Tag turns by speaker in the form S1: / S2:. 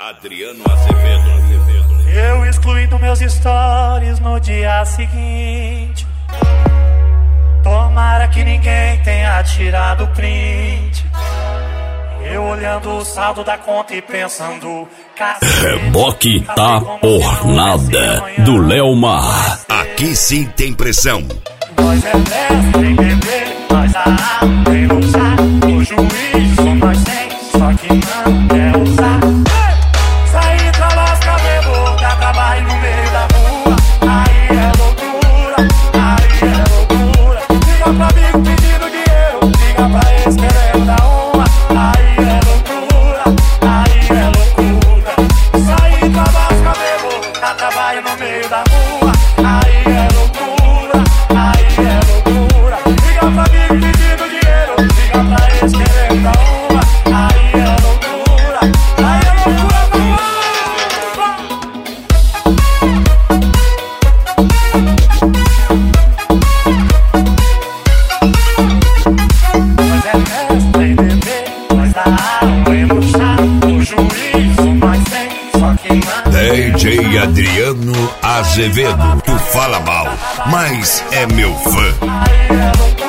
S1: Adriano Azevedo.
S2: Eu excluindo meus stories no dia seguinte. Tomara que ninguém tenha tirado print. Eu olhando o saldo da conta e pensando,
S3: Reboque da Pornada do Léo Mar.
S1: Aqui sim tem pressão.
S2: Nós é festa, tem bebê, nós a arma, tem usar. O juiz só nós tem, só que não quer usar. Sair pra lascar boca, trabalho no meio da rua. Aí é loucura, aí é loucura. Liga pra amigo pedindo dinheiro, liga pra ex querendo dar uma. Aí é loucura, aí é loucura. Sair pra lascar boca, trabalho no meio da rua. Aí é loucura, aí é loucura. Liga pra amigo pedindo dinheiro, liga pra ex querendo dar uma. Aí é loucura, aí é loucura, nós é festa e bebê, nós dá água e no chá. O juiz nós tem, só que não.
S1: DJ Adriano Azevedo. Tu fala mal, mas é meu fã.
S2: Aí é loucura.